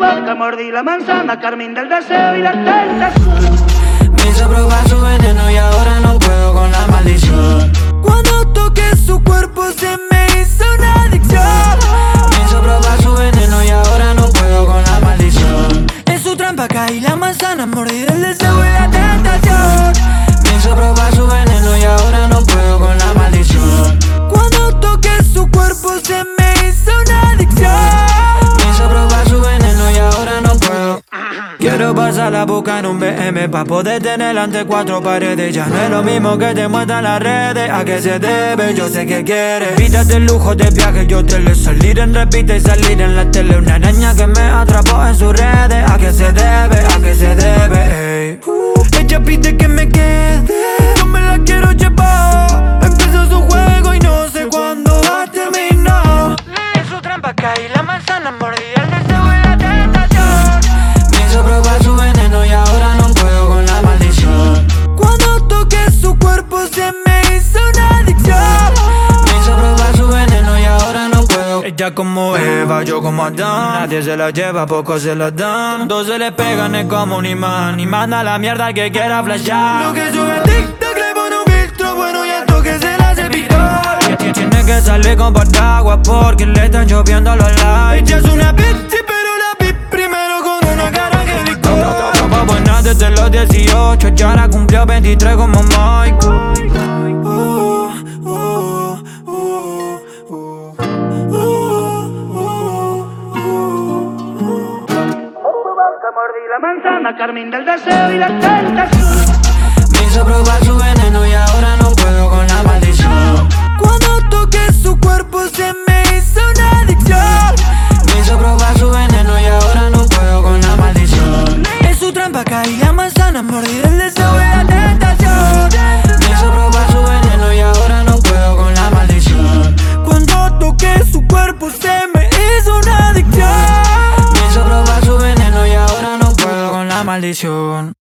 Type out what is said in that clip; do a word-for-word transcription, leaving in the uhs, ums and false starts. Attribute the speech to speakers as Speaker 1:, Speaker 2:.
Speaker 1: boca mordí la manzana, carmín del deseo y la tentación.
Speaker 2: Me hizo probar su veneno y ahora no puedo con la maldición.
Speaker 3: Cuando toqué su cuerpo se me hizo una adicción.
Speaker 2: Me hizo probar su veneno y ahora no puedo con la maldición.
Speaker 3: En su trampa caí la manzana, mordir el deseo y la tentación.
Speaker 2: Me hizo probar su veneno y ahora no puedo con la maldición.
Speaker 3: Cuando toqué su cuerpo se me hizo una adicción.
Speaker 2: Me hizo probar su veneno y ahora no puedo. Quiero pasar la boca en un B M pa' poder tener ante cuatro paredes. Ya no es lo mismo que te muestran las redes. ¿A qué se debe? Yo sé que quieres. Quítate el lujo de viaje, yo te le salir en repite y salir en la tele. Una araña que me atrapó en sus redes. ¿A qué se debe? ¿A qué se debe? Ey.
Speaker 3: Ella pide que me quede, yo me la quiero llevar. Empezó su juego y no sé cuándo va a terminar. En su trampa caí la manzana, mordí el deseo y la tentación.
Speaker 2: Me hizo probar su veneno y ahora no puedo con la maldición.
Speaker 3: Cuando toqué su cuerpo se me hizo una adicción.
Speaker 2: Me hizo probar su veneno y ahora no puedo. Ella como Eva, yo como Adán. Nadie se la lleva, pocos se la dan. Dos se le pegan, es como un imán. Y manda la mierda al que quiera flashear.
Speaker 3: Lo que sube a TikTok le pone un filtro bueno y al toque se la hace viral.
Speaker 2: Tiene que salir con paraguas porque le están lloviendo los likes.
Speaker 3: Ella es una bitch, pero la vi primero con una cara que licor.
Speaker 2: Fue buena desde los dieciocho, ya ahora cumplió veintitrés como Mike.
Speaker 3: Oh, oh, oh, oh, oh,
Speaker 1: Boca mordí la manzana, carmín del deseo y la tentación.
Speaker 2: Me hizo probar su veneno y ahora no puedo con la maldición.
Speaker 3: Cuando toqué su cuerpo se me hizo una adicción.
Speaker 2: Me hizo probar su veneno y ahora no puedo con la maldición.
Speaker 3: En su trampa caí la manzana, mordir el deseo y la tentación.
Speaker 2: Me hizo probar su veneno y ahora no puedo con la maldición.
Speaker 3: Cuando toqué su cuerpo se me hizo una adicción.
Speaker 2: Me hizo probar su veneno y ahora no puedo con la maldición.